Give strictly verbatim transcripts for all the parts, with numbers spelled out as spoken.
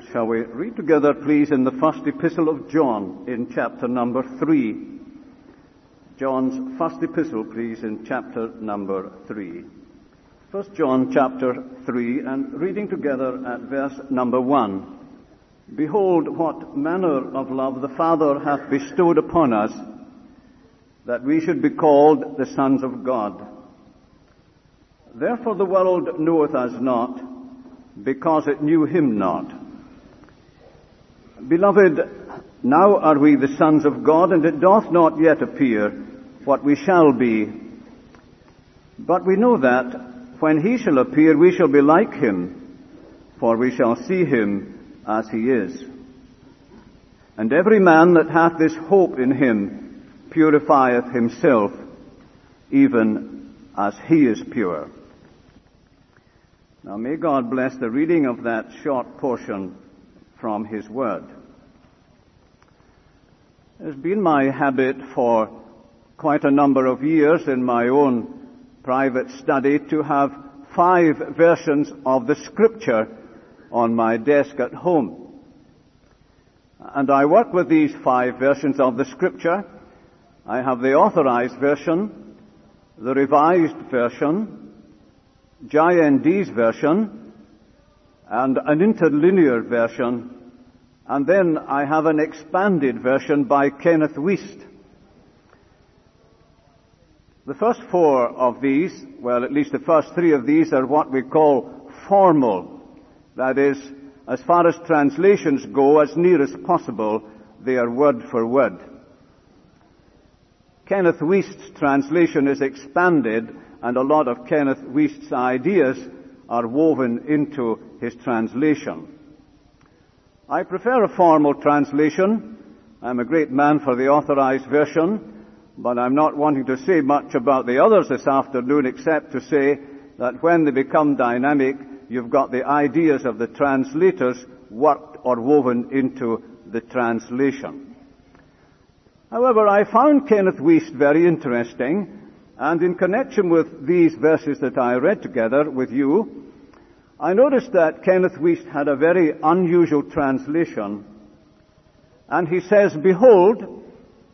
Shall we read together, please, in the first epistle of John, in chapter number three. John's first epistle, please, in chapter number three. First John chapter three, and reading together at verse number one. Behold, what manner of love the Father hath bestowed upon us, that we should be called the sons of God. Therefore the world knoweth us not, because it knew him not. Beloved, now are we the sons of God, and it doth not yet appear what we shall be. But we know that when he shall appear, we shall be like him, for we shall see him as he is. And every man that hath this hope in him purifieth himself, even as he is pure. Now may God bless the reading of that short portion from his word. It has been my habit for quite a number of years in my own private study to have five versions of the Scripture on my desk at home. And I work with these five versions of the Scripture. I have the Authorized Version, the Revised Version, J N D's version, and an interlinear version, and then I have an expanded version by Kenneth Wuest. The first four of these, well, at least the first three of these, are what we call formal. That is, as far as translations go, as near as possible, they are word for word. Kenneth Wuest's translation is expanded, and a lot of Kenneth Wuest's ideas are woven into his translation. I prefer a formal translation. I'm a great man for the Authorized Version, but I'm not wanting to say much about the others this afternoon, except to say that when they become dynamic, you've got the ideas of the translators worked or woven into the translation. However, I found Kenneth Wuest very interesting, and in connection with these verses that I read together with you, I noticed that Kenneth Wuest had a very unusual translation. And he says, "Behold,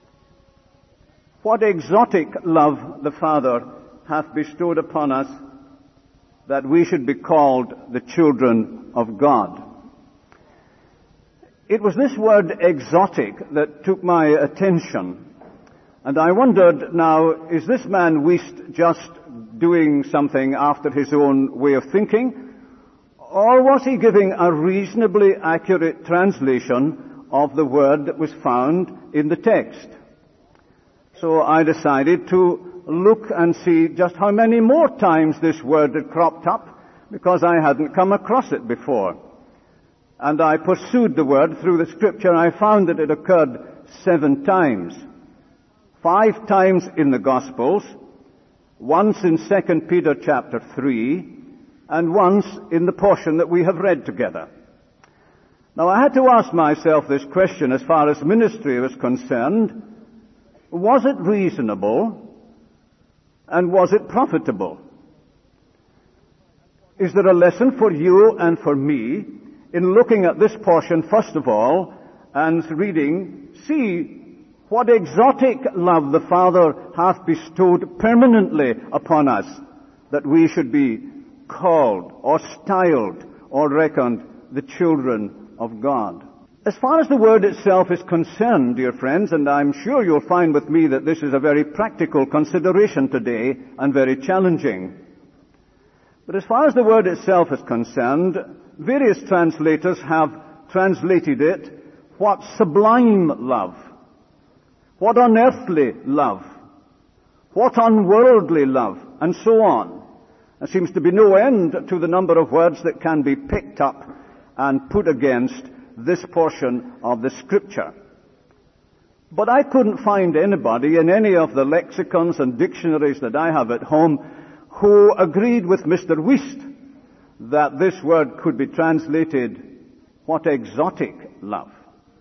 what exotic love the Father hath bestowed upon us, that we should be called the children of God." It was this word exotic that took my attention. And I wondered, now, is this man Wuest just doing something after his own way of thinking? Or was he giving a reasonably accurate translation of the word that was found in the text? So I decided to look and see just how many more times this word had cropped up, because I hadn't come across it before. And I pursued the word through the Scripture. I found that it occurred seven times. Five times in the Gospels, once in Second Peter chapter three, and once in the portion that we have read together. Now I had to ask myself this question as far as ministry was concerned. Was it reasonable, and was it profitable? Is there a lesson for you and for me in looking at this portion first of all and reading, see what exotic love the Father hath bestowed permanently upon us, that we should be called or styled or reckoned the children of God. As far as the word itself is concerned, dear friends, and I'm sure you'll find with me that this is a very practical consideration today and very challenging. But as far as the word itself is concerned, various translators have translated it, what sublime love, what unearthly love, what unworldly love, and so on. There seems to be no end to the number of words that can be picked up and put against this portion of the Scripture. But I couldn't find anybody in any of the lexicons and dictionaries that I have at home who agreed with Mister Wuest that this word could be translated, what exotic love.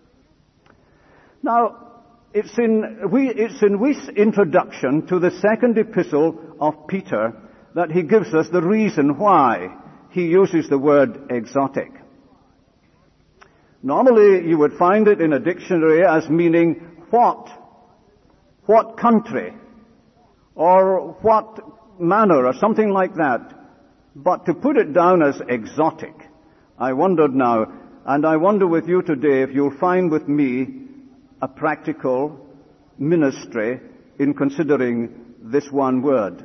Now, it's in, we, it's in Wuest's introduction to the second epistle of Peter that he gives us the reason why he uses the word exotic. Normally, you would find it in a dictionary as meaning what, what country, or what manner, or something like that. But to put it down as exotic, I wondered now, and I wonder with you today if you'll find with me a practical ministry in considering this one word.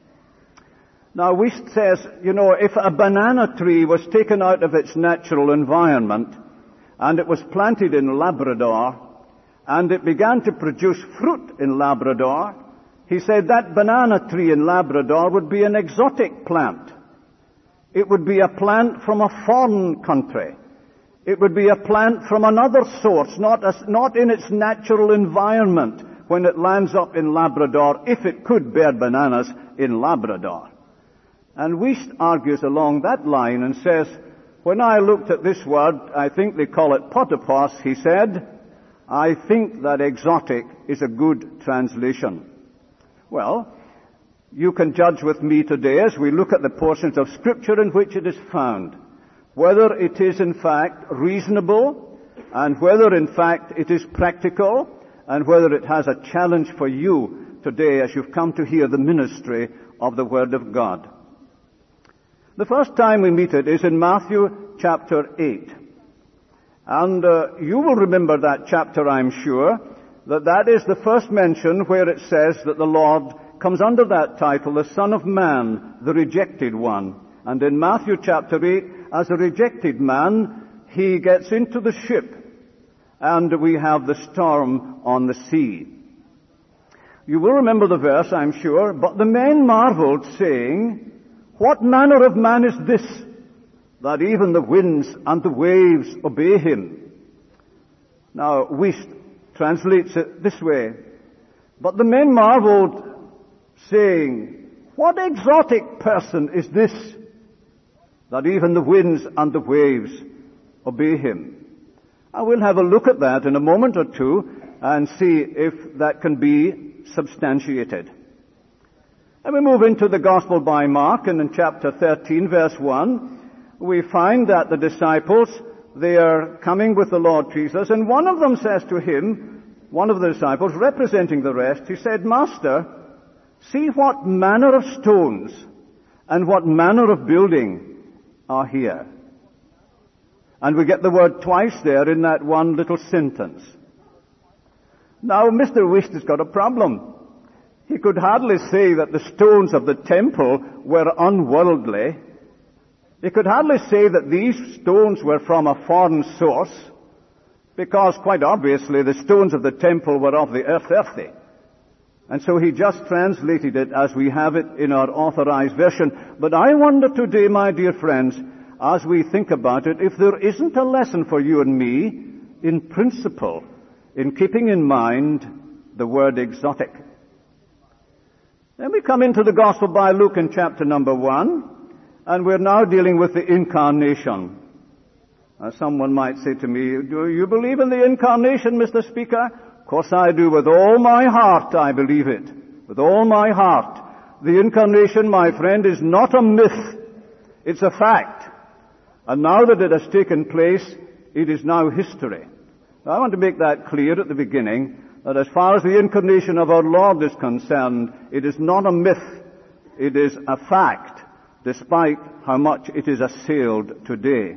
Now, Wuest says, you know, if a banana tree was taken out of its natural environment and it was planted in Labrador and it began to produce fruit in Labrador, he said that banana tree in Labrador would be an exotic plant. It would be a plant from a foreign country. It would be a plant from another source, not, as, not in its natural environment when it lands up in Labrador, if it could bear bananas in Labrador. And Wuest argues along that line and says, when I looked at this word, I think they call it potapos, he said, I think that exotic is a good translation. Well, you can judge with me today as we look at the portions of Scripture in which it is found, whether it is in fact reasonable, and whether in fact it is practical, and whether it has a challenge for you today as you've come to hear the ministry of the Word of God. The first time we meet it is in Matthew chapter eight. And uh, you will remember that chapter, I'm sure, that that is the first mention where it says that the Lord comes under that title, the Son of Man, the rejected one. And in Matthew chapter eight, as a rejected man, he gets into the ship, and we have the storm on the sea. You will remember the verse, I'm sure, but the men marveled, saying, what manner of man is this, that even the winds and the waves obey him? Now, Wuest translates it this way, but the men marveled, saying, what exotic person is this, that even the winds and the waves obey him? I will have a look at that in a moment or two and see if that can be substantiated. And we move into the Gospel by Mark, and in chapter thirteen, verse one, we find that the disciples, they are coming with the Lord Jesus, and one of them says to him, one of the disciples, representing the rest, he said, Master, see what manner of stones and what manner of building are here. And we get the word twice there in that one little sentence. Now, Mister Wuest has got a problem. He could hardly say that the stones of the temple were unworldly. He could hardly say that these stones were from a foreign source, because quite obviously the stones of the temple were of the earth earthy. And so he just translated it as we have it in our authorized version. But I wonder today, my dear friends, as we think about it, if there isn't a lesson for you and me in principle, in keeping in mind the word exotic. Then we come into the Gospel by Luke in chapter number one, and we're now dealing with the Incarnation. Now, someone might say to me, do you believe in the Incarnation, Mister Speaker? Of course I do. With all my heart, I believe it. With all my heart. The Incarnation, my friend, is not a myth. It's a fact. And now that it has taken place, it is now history. Now, I want to make that clear at the beginning, that as far as the Incarnation of our Lord is concerned, it is not a myth. It is a fact, despite how much it is assailed today.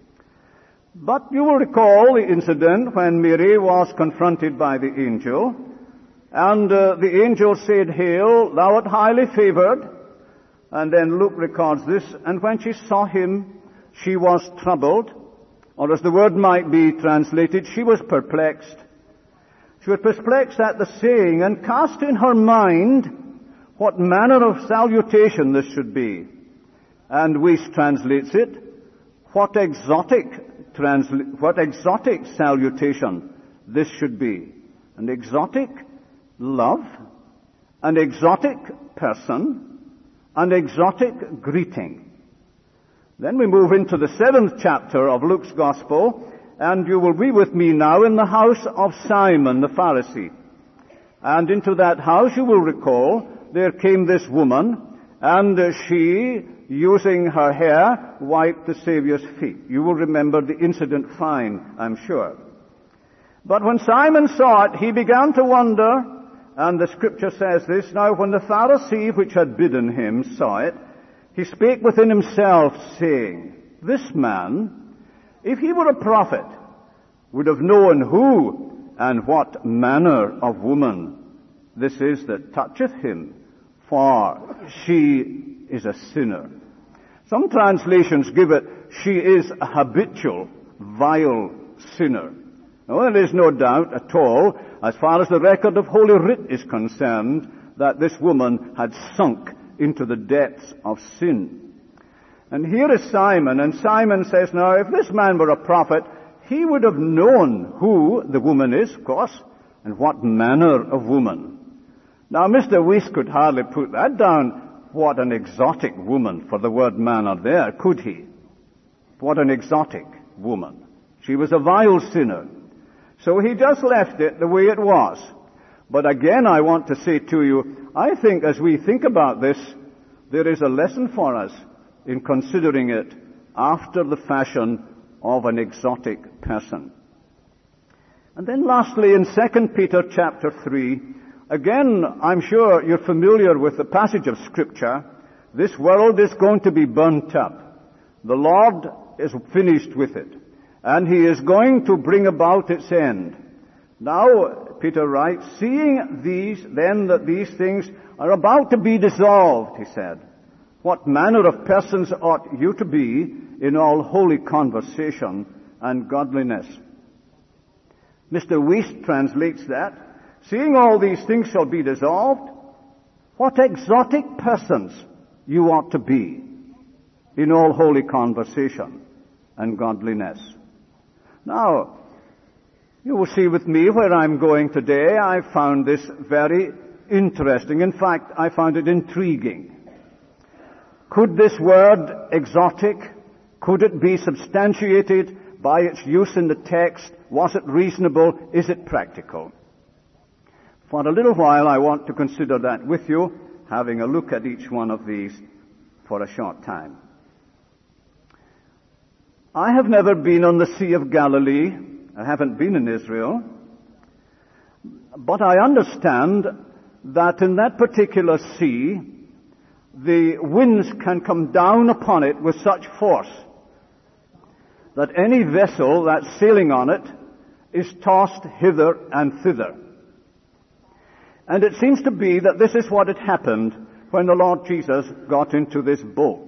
But you will recall the incident when Mary was confronted by the angel, and uh, the angel said, Hail, thou art highly favored. And then Luke records this, and when she saw him, she was troubled, or as the word might be translated, she was perplexed. She was perplexed at the saying, and cast in her mind what manner of salutation this should be. And Wuest translates it, what exotic transla- what exotic salutation this should be. An exotic love, an exotic person, an exotic greeting. Then we move into the seventh chapter of Luke's Gospel, and you will be with me now in the house of Simon the Pharisee. And into that house, you will recall, there came this woman, and she using her hair, wiped the Savior's feet. You will remember the incident fine, I'm sure. But when Simon saw it, he began to wonder, and the scripture says this, "Now when the Pharisee which had bidden him saw it, he spake within himself, saying, This man, if he were a prophet, would have known who and what manner of woman this is that toucheth him, for she is a sinner." Some translations give it, "She is a habitual, vile sinner." Now, there is no doubt at all, as far as the record of Holy Writ is concerned, that this woman had sunk into the depths of sin. And here is Simon, and Simon says, now, if this man were a prophet, he would have known who the woman is, of course, and what manner of woman. Now, Mister Weiss could hardly put that down. What an exotic woman, for the word manner there, could he? What an exotic woman. She was a vile sinner. So he just left it the way it was. But again, I want to say to you, I think as we think about this, there is a lesson for us in considering it after the fashion of an exotic person. And then lastly, in Second Peter chapter three, again, I'm sure you're familiar with the passage of Scripture. This world is going to be burnt up. The Lord is finished with it, and He is going to bring about its end. Now, Peter writes, "Seeing these, then that these things are about to be dissolved," he said, "what manner of persons ought you to be in all holy conversation and godliness?" Mister Weiss translates that, "Seeing all these things shall be dissolved, what exotic persons you ought to be in all holy conversation and godliness." Now, you will see with me where I'm going today. I found this very interesting. In fact, I found it intriguing. Could this word exotic, could it be substantiated by its use in the text? Was it reasonable? Is it practical? For a little while I want to consider that with you, having a look at each one of these for a short time. I have never been on the Sea of Galilee. I haven't been in Israel. But I understand that in that particular sea, the winds can come down upon it with such force that any vessel that's sailing on it is tossed hither and thither. And it seems to be that this is what had happened when the Lord Jesus got into this boat.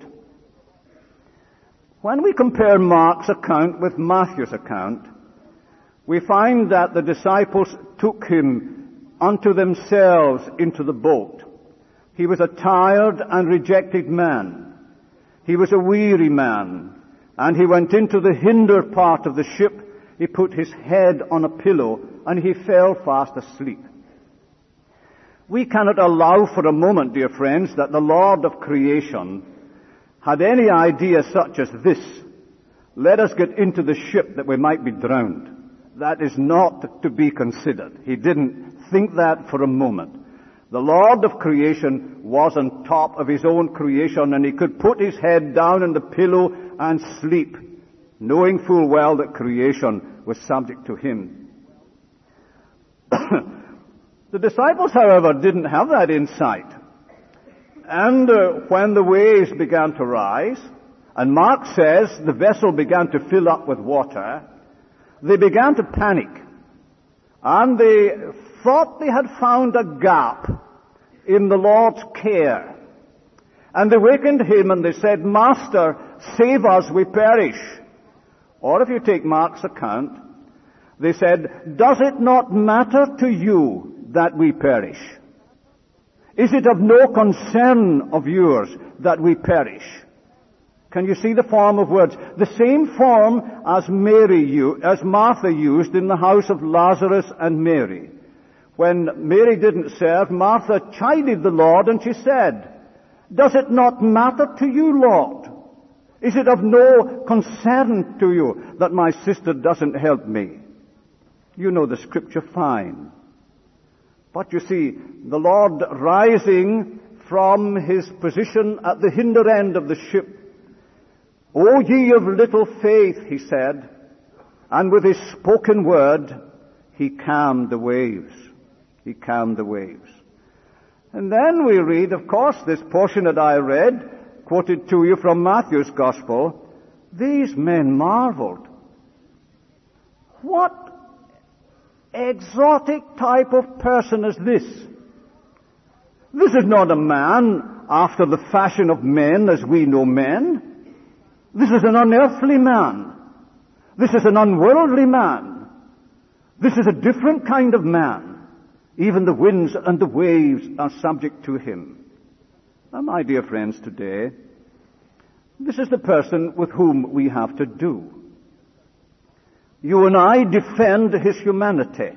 When we compare Mark's account with Matthew's account, we find that the disciples took him unto themselves into the boat. He was a tired and rejected man. He was a weary man. And he went into the hinder part of the ship. He put his head on a pillow and he fell fast asleep. We cannot allow for a moment, dear friends, that the Lord of creation had any idea such as this: let us get into the ship that we might be drowned. That is not to be considered. He didn't think that for a moment. The Lord of creation was on top of His own creation, and He could put His head down on the pillow and sleep, knowing full well that creation was subject to Him. The disciples, however, didn't have that insight. And uh, when the waves began to rise, and Mark says the vessel began to fill up with water, they began to panic. And they thought they had found a gap in the Lord's care. And they wakened Him and they said, "Master, save us, we perish." Or if you take Mark's account, they said, "Does it not matter to you that we perish? Is it of no concern of yours that we perish?" Can you see the form of words? The same form as Mary used, as Martha used in the house of Lazarus and Mary. When Mary didn't serve, Martha chided the Lord and she said, "Does it not matter to you, Lord? Is it of no concern to you that my sister doesn't help me?" You know the scripture fine. But you see, the Lord rising from his position at the hinder end of the ship. O ye of little faith, he said, and with his spoken word, he calmed the waves. He calmed the waves. And then we read, of course, this portion that I read, quoted to you from Matthew's Gospel, these men marveled. What exotic type of person is this? This is not a man after the fashion of men as we know men. This is an unearthly man. This is an unworldly man. This is a different kind of man. Even the winds and the waves are subject to him. Now, my dear friends, today, this is the person with whom we have to do. You and I defend his humanity.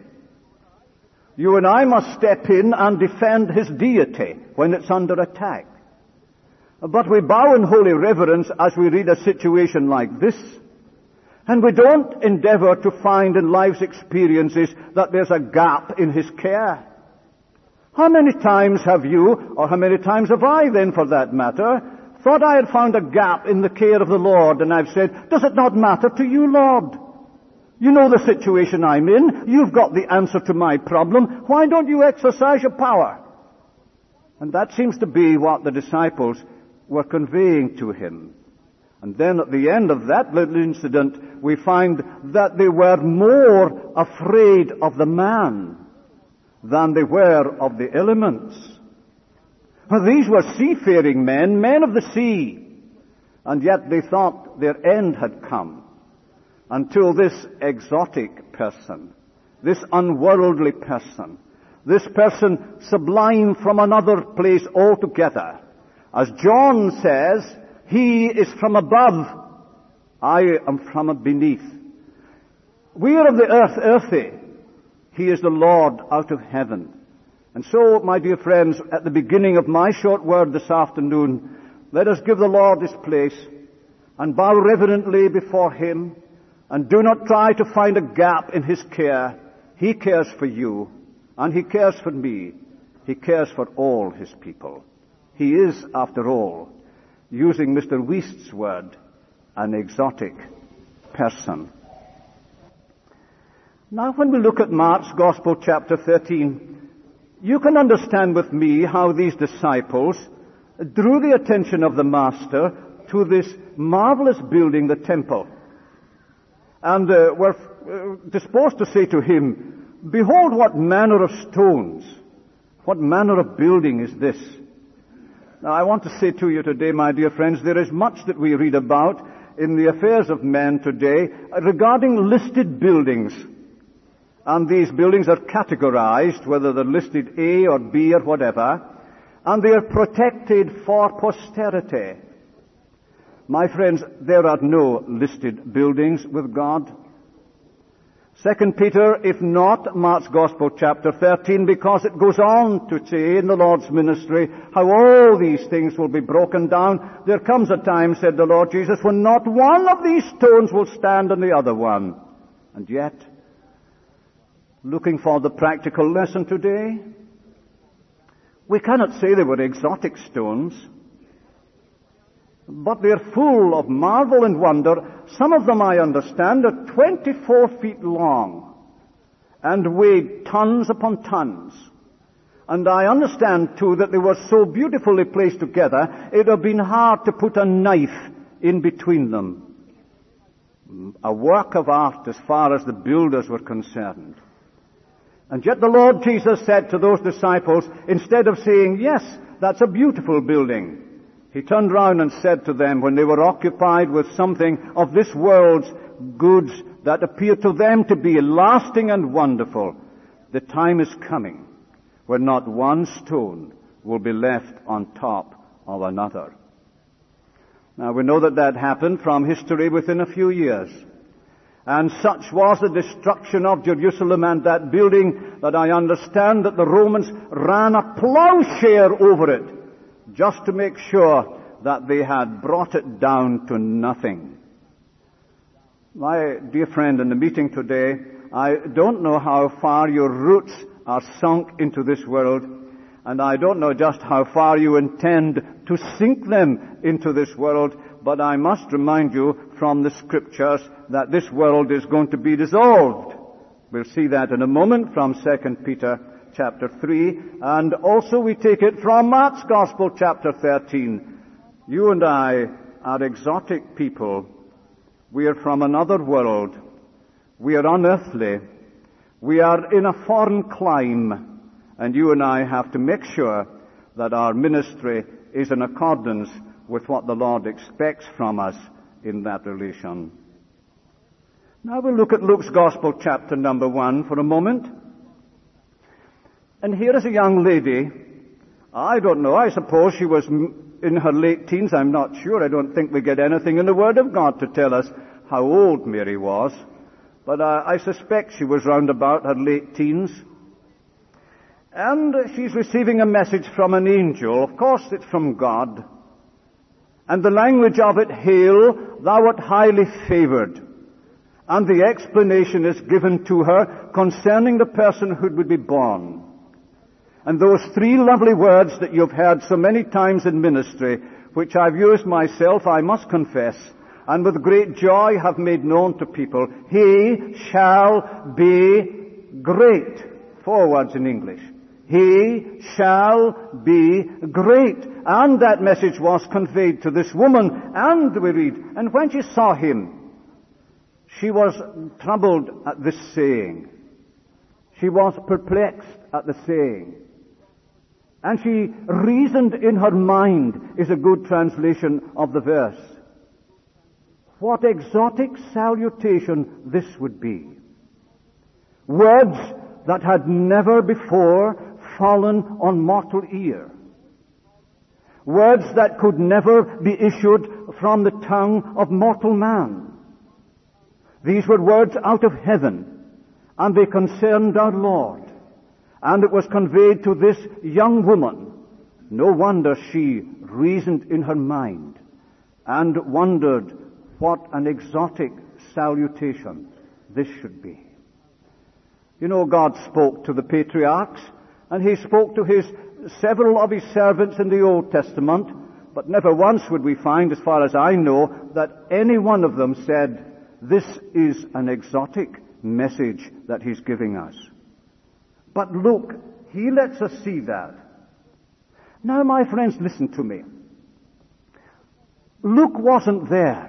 You and I must step in and defend his deity when it's under attack. But we bow in holy reverence as we read a situation like this, and we don't endeavor to find in life's experiences that there's a gap in his care. How many times have you, or how many times have I then for that matter, thought I had found a gap in the care of the Lord, and I've said, does it not matter to you, Lord? You know the situation I'm in. You've got the answer to my problem. Why don't you exercise your power? And that seems to be what the disciples were conveying to him. And then at the end of that little incident, we find that they were more afraid of the man than they were of the elements. Well, these were seafaring men, men of the sea, and yet they thought their end had come. Until this exotic person, this unworldly person, this person sublime from another place altogether, as John says, he is from above, I am from beneath. We are of the earth, earthy. He is the Lord out of heaven. And so, my dear friends, at the beginning of my short word this afternoon, let us give the Lord his place and bow reverently before him. And do not try to find a gap in his care. He cares for you, and he cares for me. He cares for all his people. He is, after all, using Mister Wuest's word, an exotic person. Now, when we look at Mark's Gospel, chapter thirteen, you can understand with me how these disciples drew the attention of the Master to this marvelous building, the temple. And uh, were uh, disposed to say to him, behold, what manner of stones, what manner of building is this? Now, I want to say to you today, my dear friends, there is much that we read about in the affairs of men today regarding listed buildings. And these buildings are categorized, whether they're listed A or B or whatever, and they are protected for posterity. My friends, there are no listed buildings with God. Second Peter, if not, Mark's Gospel chapter thirteen, because it goes on to say in the Lord's ministry how all these things will be broken down. There comes a time, said the Lord Jesus, when not one of these stones will stand on the other one. And yet, looking for the practical lesson today, we cannot say they were exotic stones. But they're full of marvel and wonder. Some of them, I understand, are twenty-four feet long and weighed tons upon tons. And I understand, too, that they were so beautifully placed together, it would have been hard to put a knife in between them. A work of art as far as the builders were concerned. And yet the Lord Jesus said to those disciples, instead of saying, yes, that's a beautiful building, he turned round and said to them, when they were occupied with something of this world's goods that appeared to them to be lasting and wonderful, the time is coming when not one stone will be left on top of another. Now, we know that that happened from history within a few years. And such was the destruction of Jerusalem and that building that I understand that the Romans ran a plowshare over it, just to make sure that they had brought it down to nothing. My dear friend, in the meeting today, I don't know how far your roots are sunk into this world. And I don't know just how far you intend to sink them into this world, but I must remind you from the Scriptures that this world is going to be dissolved. We'll see that in a moment from Second Peter chapter three, and also we take it from Mark's Gospel chapter thirteen. You and I are exotic people. We are from another world. We are unearthly. We are in a foreign clime. And you and I have to make sure that our ministry is in accordance with what the Lord expects from us in that relation. Now we'll look at Luke's Gospel chapter number one for a moment. And here is a young lady. I don't know, I suppose she was in her late teens. I'm not sure. I don't think we get anything in the Word of God to tell us how old Mary was. But uh, I suspect she was round about her late teens. And she's receiving a message from an angel. Of course, it's from God. And the language of it, "Hail, thou art highly favored." And the explanation is given to her concerning the person who would be born. And those three lovely words that you've heard so many times in ministry, which I've used myself, I must confess, and with great joy have made known to people, "He shall be great." Four words in English. He shall be great. And that message was conveyed to this woman. And we read, and when she saw him, she was troubled at this saying. She was perplexed at the saying. And she reasoned in her mind, is a good translation of the verse. What exotic salutation this would be. Words that had never before fallen on mortal ear. Words that could never be issued from the tongue of mortal man. These were words out of heaven, and they concerned our Lord. And it was conveyed to this young woman. No wonder she reasoned in her mind and wondered what an exotic salutation this should be. You know, God spoke to the patriarchs, and He spoke to His several of His servants in the Old Testament, but never once would we find, as far as I know, that any one of them said, "This is an exotic message that He's giving us." But Luke, he lets us see that. Now, my friends, listen to me. Luke wasn't there.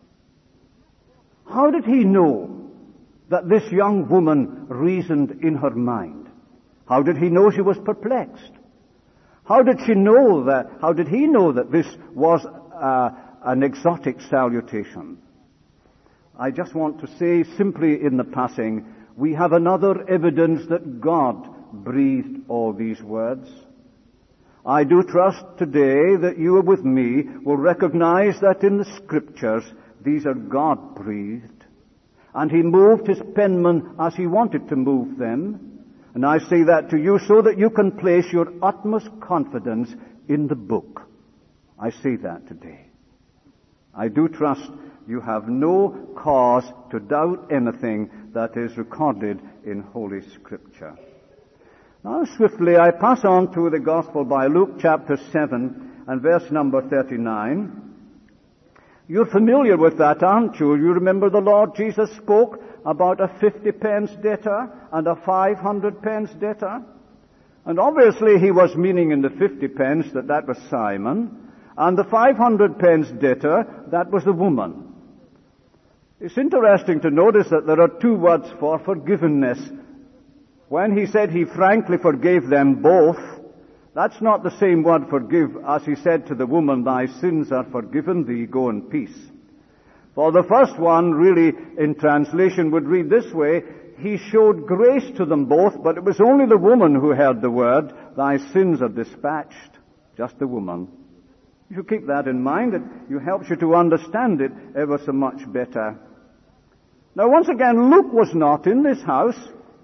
How did he know that this young woman reasoned in her mind? How did he know she was perplexed? How did she know that, how did he know that this was uh, an exotic salutation? I just want to say simply in the passing, we have another evidence that God breathed all these words. I do trust today that you with me will recognize that in the Scriptures these are God-breathed. And He moved His penman as He wanted to move them. And I say that to you so that you can place your utmost confidence in the book. I say that today. I do trust you have no cause to doubt anything that is recorded in Holy Scripture. Now swiftly I pass on to the Gospel by Luke chapter seven and verse number thirty-nine. You're familiar with that, aren't you? You remember the Lord Jesus spoke about a fifty pence debtor and a five hundred pence debtor? And obviously He was meaning in the fifty pence that that was Simon, and the five hundred pence debtor, that was the woman. It's interesting to notice that there are two words for forgiveness. When He said He frankly forgave them both, that's not the same word forgive as He said to the woman, "Thy sins are forgiven thee, go in peace." For the first one, really, in translation, would read this way, He showed grace to them both, but it was only the woman who heard the word, "Thy sins are dispatched." Just the woman. You keep that in mind, it helps you to understand it ever so much better. Now, once again, Luke was not in this house.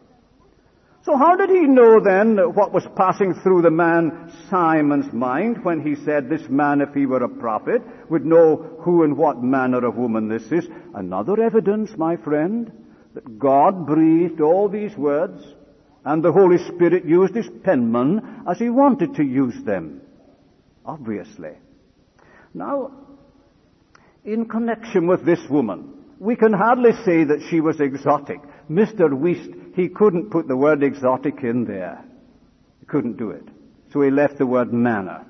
So how did he know then what was passing through the man Simon's mind when he said, "This man, if he were a prophet, would know who and what manner of woman this is"? Another evidence, my friend, that God breathed all these words. And the Holy Spirit used his penman as he wanted to use them, obviously. Now, in connection with this woman, we can hardly say that she was exotic. Mister Wuest, he couldn't put the word exotic in there. He couldn't do it. So he left the word manner.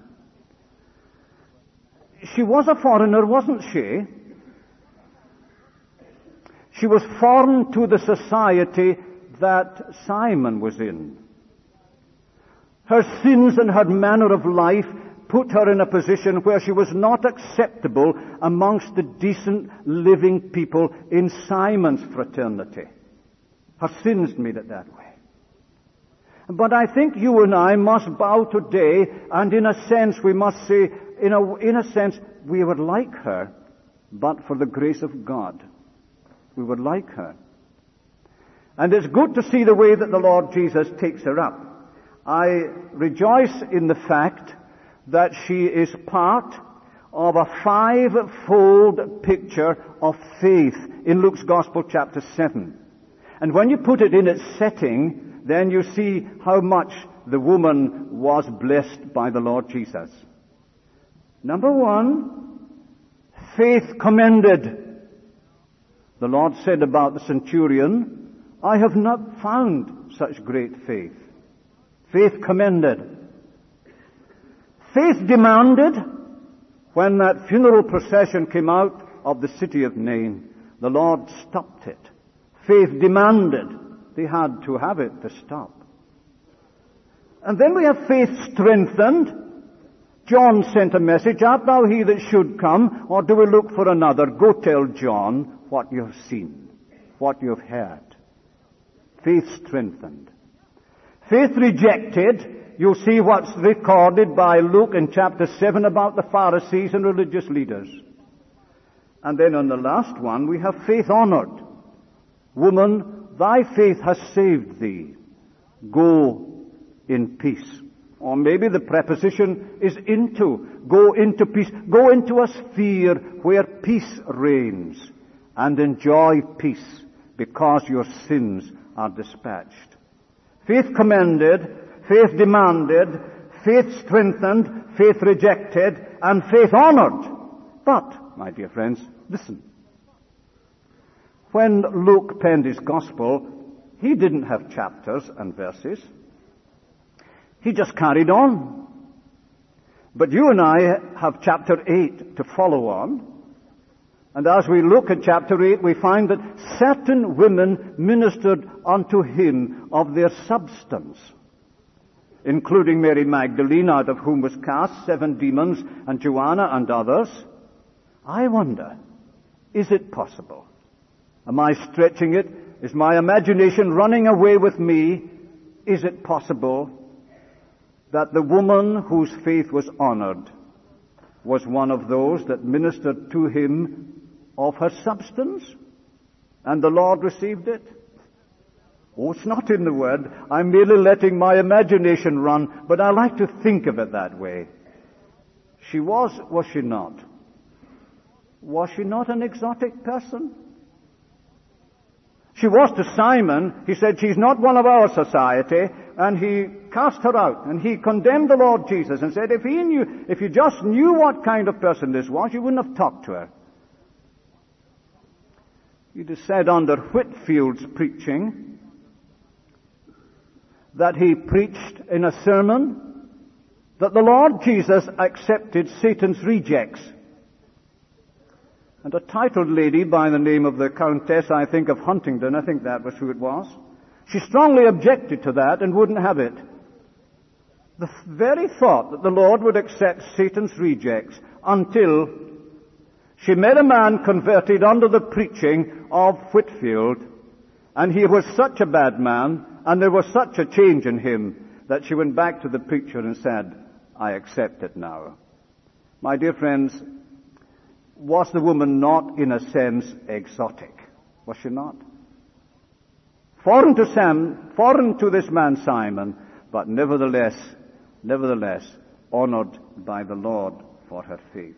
She was a foreigner, wasn't she? She was foreign to the society that Simon was in. Her sins and her manner of life put her in a position where she was not acceptable amongst the decent living people in Simon's fraternity. Her sins made it that way. But I think you and I must bow today, and in a sense we must say, in a, in a sense, we would like her, but for the grace of God. We would like her. And it's good to see the way that the Lord Jesus takes her up. I rejoice in the fact that she is part of a five-fold picture of faith in Luke's Gospel, chapter seven. And when you put it in its setting, then you see how much the woman was blessed by the Lord Jesus. Number one, faith commended. The Lord said about the centurion, I have not found such great faith. Faith commended. Faith demanded. When that funeral procession came out of the city of Nain, the Lord stopped it. Faith demanded. They had to have it to stop. And then we have faith strengthened. John sent a message, art thou he that should come, or do we look for another? Go tell John what you have seen, what you have heard. Faith strengthened. Faith rejected. You'll see what's recorded by Luke in chapter seven about the Pharisees and religious leaders. And then on the last one, we have faith honored. Woman, thy faith has saved thee. Go in peace. Or maybe the preposition is into. Go into peace. Go into a sphere where peace reigns. And enjoy peace because your sins are dispatched. Faith commended, faith demanded, faith strengthened, faith rejected, and faith honored. But, my dear friends, listen. When Luke penned his gospel, he didn't have chapters and verses. He just carried on. But you and I have chapter eight to follow on. And as we look at chapter eight, we find that certain women ministered unto him of their substance, including Mary Magdalene, out of whom was cast seven demons, and Joanna and others. I wonder, is it possible? Am I stretching it? Is my imagination running away with me? Is it possible that the woman whose faith was honored was one of those that ministered to him of her substance, and the Lord received it? Oh, it's not in the Word. I'm merely letting my imagination run, but I like to think of it that way. She was, was she not? Was she not an exotic person? She was to Simon. He said, she's not one of our society, and he cast her out, and he condemned the Lord Jesus and said, if he knew, if you just knew what kind of person this was, you wouldn't have talked to her. It is said under Whitfield's preaching that he preached in a sermon that the Lord Jesus accepted Satan's rejects. And a titled lady by the name of the Countess, I think, of Huntingdon, I think that was who it was, she strongly objected to that and wouldn't have it. The very thought that the Lord would accept Satan's rejects until she met a man converted under the preaching of Whitfield, and he was such a bad man, and there was such a change in him, that she went back to the preacher and said, I accept it now. My dear friends, was the woman not, in a sense, exotic? Was she not? Foreign to Sam, foreign to this man Simon, but nevertheless, nevertheless, honored by the Lord for her faith.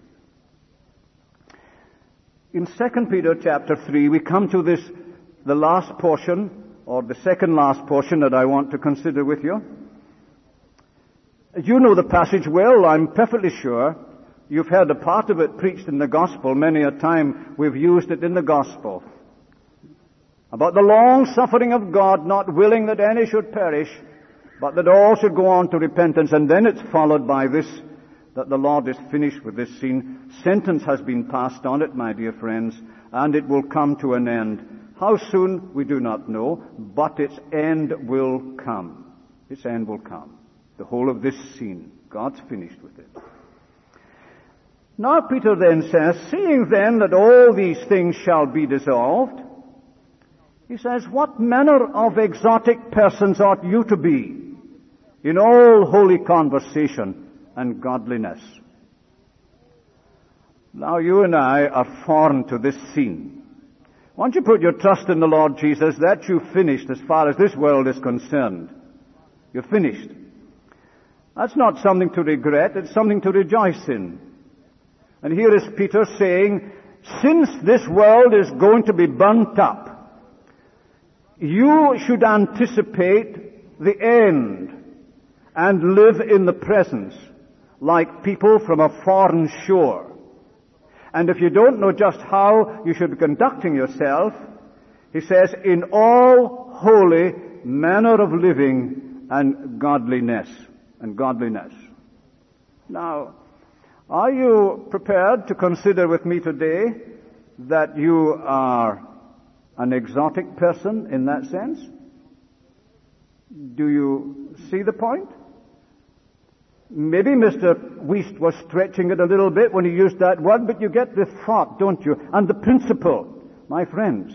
In Second Peter chapter three, we come to this, the last portion, or the second last portion that I want to consider with you. You know the passage well, I'm perfectly sure. You've heard a part of it preached in the gospel. Many a time we've used it in the gospel. About the long suffering of God, not willing that any should perish, but that all should go on to repentance. And then it's followed by this, that the Lord is finished with this scene. Sentence has been passed on it, my dear friends, and it will come to an end. How soon, we do not know, but its end will come. Its end will come. The whole of this scene, God's finished with it. Now Peter then says, seeing then that all these things shall be dissolved, he says, what manner of exotic persons ought you to be in all holy conversation and godliness? Now you and I are foreign to this scene. Once you put your trust in the Lord Jesus, that's you finished as far as this world is concerned. You're finished. That's not something to regret, it's something to rejoice in. And here is Peter saying, since this world is going to be burnt up, you should anticipate the end and live in the presence like people from a foreign shore. And if you don't know just how you should be conducting yourself, he says, in all holy manner of living and godliness. And godliness. Now, are you prepared to consider with me today that you are an exotic person in that sense? Do you see the point? Maybe Mister Wiest was stretching it a little bit when he used that word, but you get the thought, don't you? And the principle, my friends.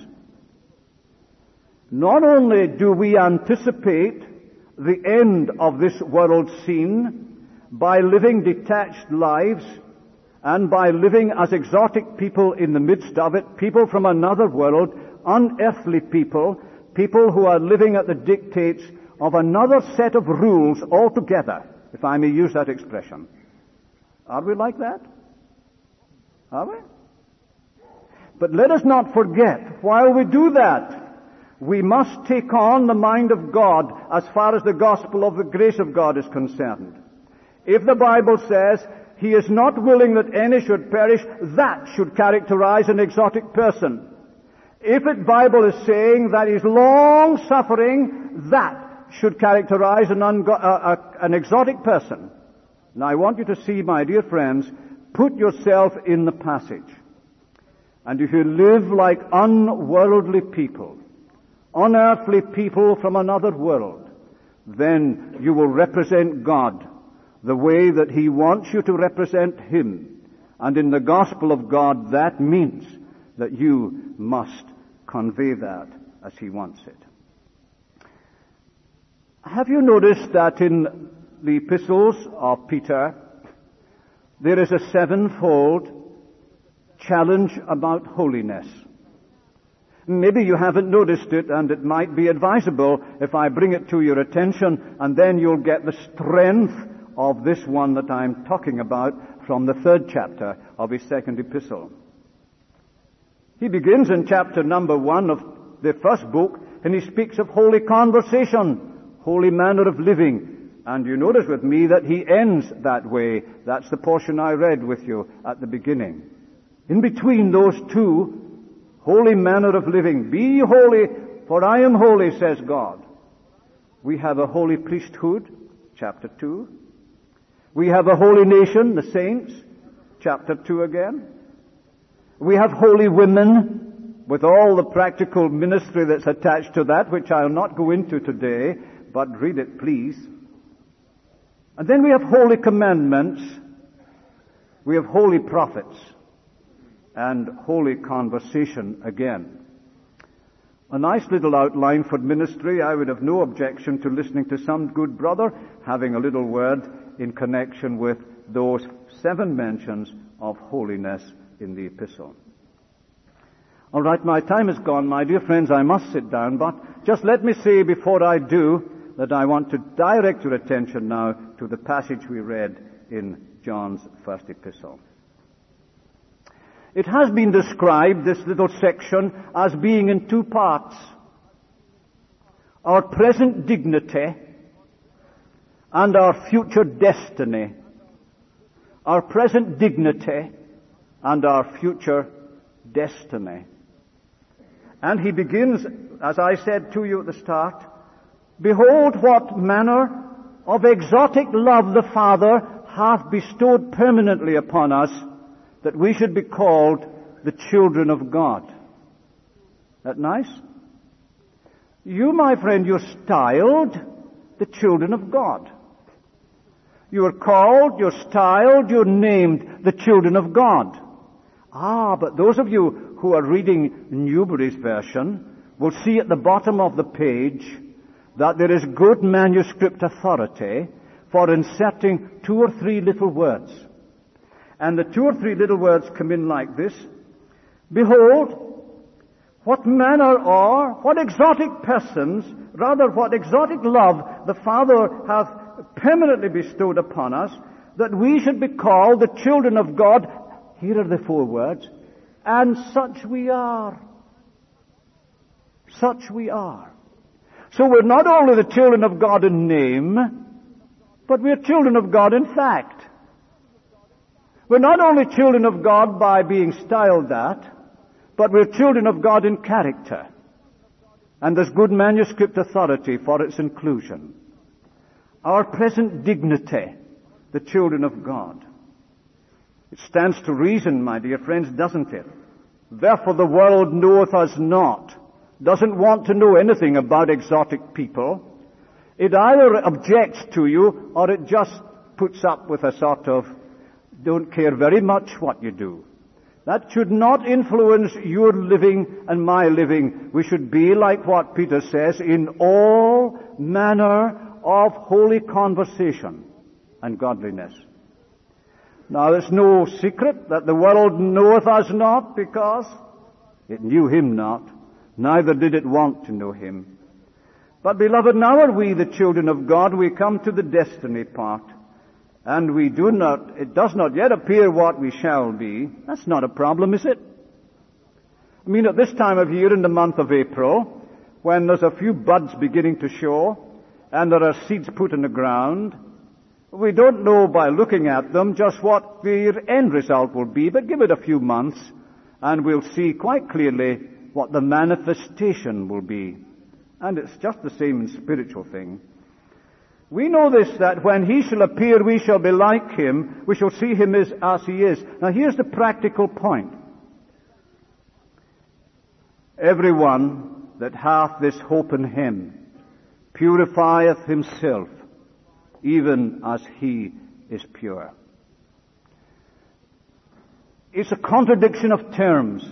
Not only do we anticipate the end of this world scene by living detached lives and by living as exotic people in the midst of it, people from another world, unearthly people, people who are living at the dictates of another set of rules altogether, if I may use that expression. Are we like that? Are we? But let us not forget, while we do that, we must take on the mind of God as far as the gospel of the grace of God is concerned. If the Bible says He is not willing that any should perish, that should characterize an exotic person. If the Bible is saying that He's long suffering, that should characterize an, ungo- uh, uh, an exotic person. Now I want you to see, my dear friends, put yourself in the passage. And if you live like unworldly people, unearthly people from another world, then you will represent God the way that He wants you to represent Him. And in the gospel of God, that means that you must convey that as He wants it. Have you noticed that in the epistles of Peter, there is a sevenfold challenge about holiness? Maybe you haven't noticed it, and it might be advisable if I bring it to your attention, and then you'll get the strength of this one that I'm talking about from the third chapter of his second epistle. He begins in chapter number one of the first book, and he speaks of holy conversation, holy manner of living. And you notice with me that he ends that way. That's the portion I read with you at the beginning. In between those two, holy manner of living. Be holy, for I am holy, says God. We have a holy priesthood, chapter two. We have a holy nation, the saints, chapter two again. We have holy women, with all the practical ministry that's attached to that, which I'll not go into today, but read it, please. And then we have holy commandments. We have holy prophets. And holy conversation again. A nice little outline for ministry. I would have no objection to listening to some good brother having a little word in connection with those seven mentions of holiness in the epistle. All right, my time is gone, my dear friends. I must sit down, but just let me say before I do that I want to direct your attention now to the passage we read in John's first epistle. It has been described, this little section, as being in two parts. our present dignity, and our future destiny. Our present dignity and our future destiny. And he begins, as I said to you at the start, behold what manner of exotic love the Father hath bestowed permanently upon us, that we should be called the children of God. That nice? You, my friend, you're styled the children of God. You are called, you're styled, you're named the children of God. Ah, but those of you who are reading Newbury's version will see at the bottom of the page that there is good manuscript authority for inserting two or three little words. And the two or three little words come in like this. Behold, what manner or what exotic persons, rather what exotic love the Father hath permanently bestowed upon us, that we should be called the children of God. Here are the four words. And such we are. Such we are. So we're not only the children of God in name, but we're children of God in fact. We're not only children of God by being styled that, but we're children of God in character. And there's good manuscript authority for its inclusion. Our present dignity, the children of God. It stands to reason, my dear friends, doesn't it? Therefore the world knoweth us not, doesn't want to know anything about exotic people. It either objects to you, or it just puts up with a sort of, don't care very much what you do. That should not influence your living and my living. We should be like what Peter says, in all manner of holy conversation and godliness. Now, it's no secret that the world knoweth us not, because it knew him not, neither did it want to know him. But, beloved, now are we the children of God. We come to the destiny part, and we do not, it does not yet appear what we shall be. That's not a problem, is it? I mean, at this time of year, in the month of April, when there's a few buds beginning to show, and there are seeds put in the ground, we don't know by looking at them just what the end result will be, but give it a few months and we'll see quite clearly what the manifestation will be. And it's just the same in spiritual thing. We know this, that when he shall appear, we shall be like him. We shall see him as, as he is. Now here's the practical point. Everyone that hath this hope in him purifieth himself, even as he is pure. It's a contradiction of terms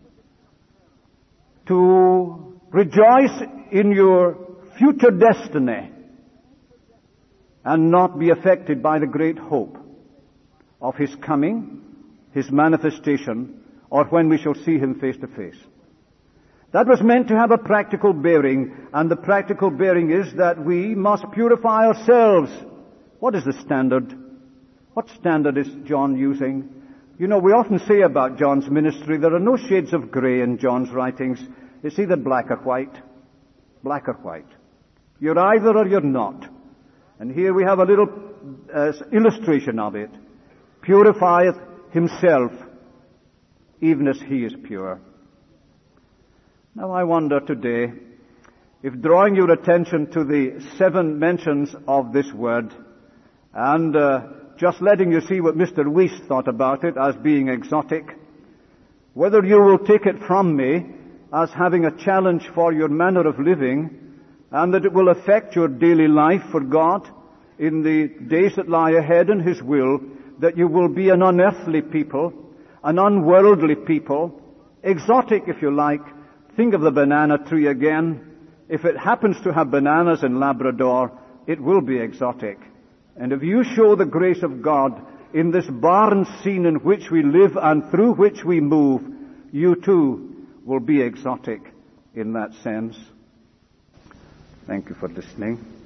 to rejoice in your future destiny and not be affected by the great hope of his coming, his manifestation, or when we shall see him face to face. That was meant to have a practical bearing, and the practical bearing is that we must purify ourselves. What is the standard? What standard is John using? You know, we often say about John's ministry, there are no shades of grey in John's writings. It's either black or white. Black or white. You're either or you're not. And here we have a little uh, illustration of it. Purifieth himself, even as he is pure. Now I wonder today if, drawing your attention to the seven mentions of this word, and uh, just letting you see what Mister Weiss thought about it as being exotic, whether you will take it from me as having a challenge for your manner of living, and that it will affect your daily life for God in the days that lie ahead in his will, that you will be an unearthly people, an unworldly people, exotic if you like. Think of the banana tree again. If it happens to have bananas in Labrador, it will be exotic. And if you show the grace of God in this barren scene in which we live and through which we move, you too will be exotic in that sense. Thank you for listening.